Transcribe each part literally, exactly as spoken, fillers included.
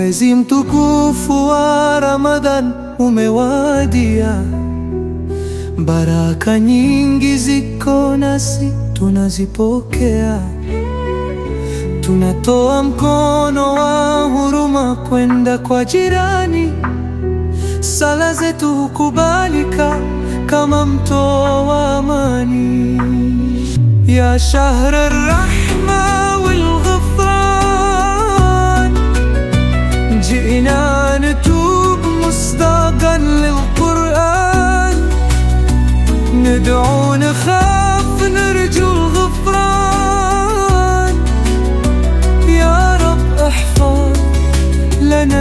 Mwezi mtukufu wa Ramadhan umewadia, baraka nyingi ziko nasi tunazipokea. Tunatoa mkono wa huruma kwenda kwa jirani, sala zetu hukubalika kama mto wa amani. Ya shahr ar-rahma wal-ghufran, ji'na natub musdaqan lil-Qur'an, nad'u nakhaf narju al-ghufran. Ya Rab ihfaz lana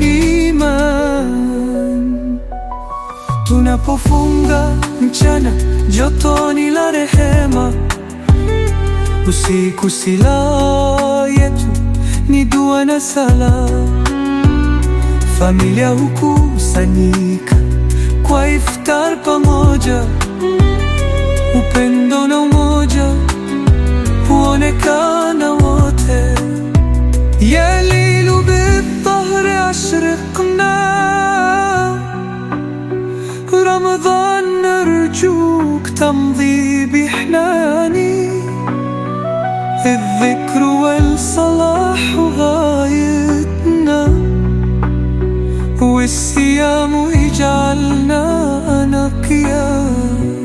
al-iman. Tunapofunga mchana jotoni la rehema, usiku silaha yetu ni dua na sala. Familia hukusanyika kwa iftar pamoja, upendo na umoja huonekana wote. Ya lilu bit-tahri ashriqna, Ramadan narjuk tamdhi bihnani. الذكر والصلاح غايتنا، والصيام يجعلنا أنقياء.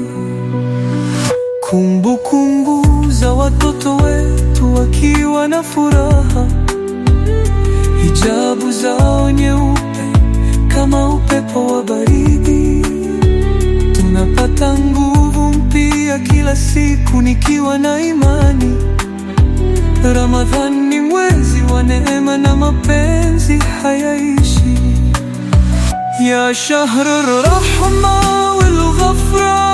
Kumbukumbu za watoto wetu wakiwa na furaha, hijabu zao nyeupe kama upepo wa baridi. Tunapata nguvu mpya kila siku nikiwa na imani. Ramadhan ni mwezi wa neema na mapenzi hayaishi. Ya shahr ar-rahma wal-ghufran.